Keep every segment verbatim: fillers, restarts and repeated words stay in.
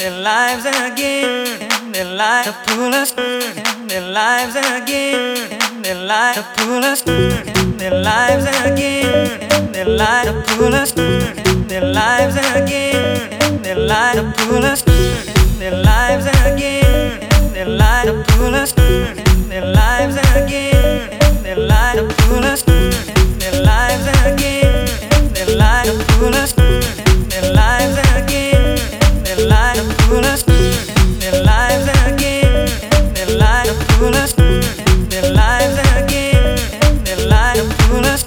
their lives again, their lives to pull us, their lives again, their lives to pull us, their lives again, their lives to pull us, their lives again, their lives to pull us, their lives again, their lives to pull us, their lives again, their lives to pull us, their lives again, their lives to pull us, their lives again, their lives to pull us, their lives again, their lives to pull us, their lives again, their lives to pull us.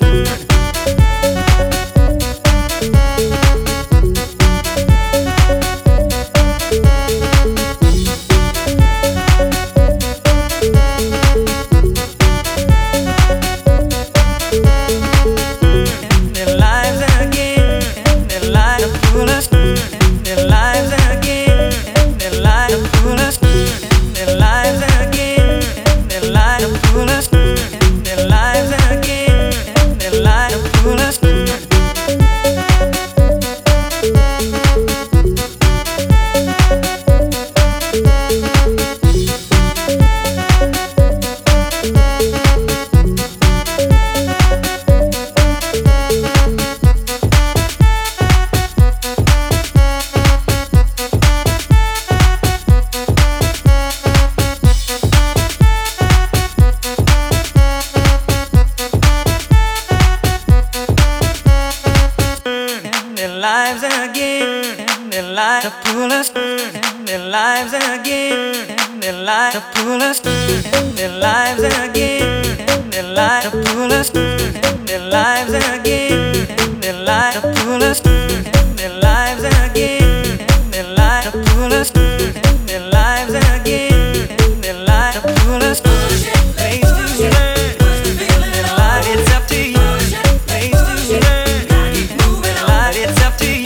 Lives again, their lives to pull us, their lives again, their lives to pull us, their lives again, their lives to pull us, their lives again, their lives to pull us, their lives again, their lives to pull us, their lives again, their lives to pull us. Place to learn, their life it's up to you. Place to learn, their life it's up to you.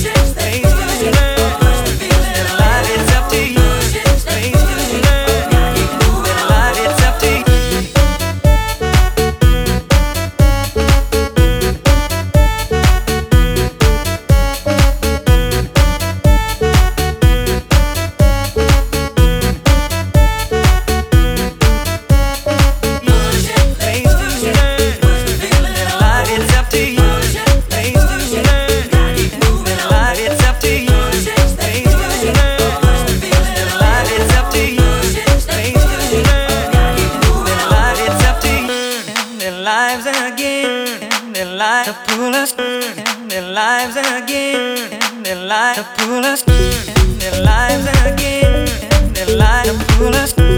Lives again, their lives to pull us, their lives again, their lives to pull us, their lives again, their lives to pull us.